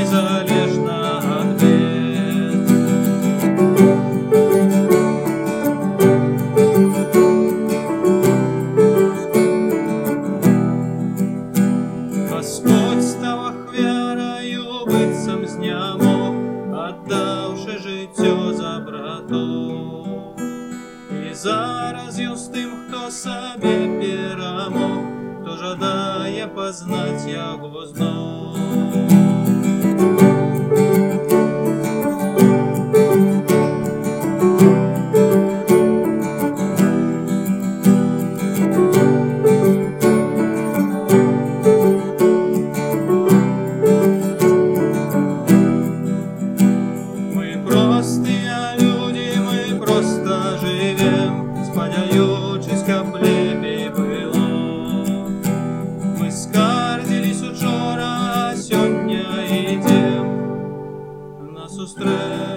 незалежна ад бед. Господь став ахвярою быццам знямог, аддаўшы жыццё за братоў. І зараз ён з тым, хто сабе перамог, хто жадае пазнаць яго зноў. Мы простыя людзі, мы проста жывем, спадзяючыся, каб лепей было. Мы скардзілись учора, а сёння ідзем насустрэч.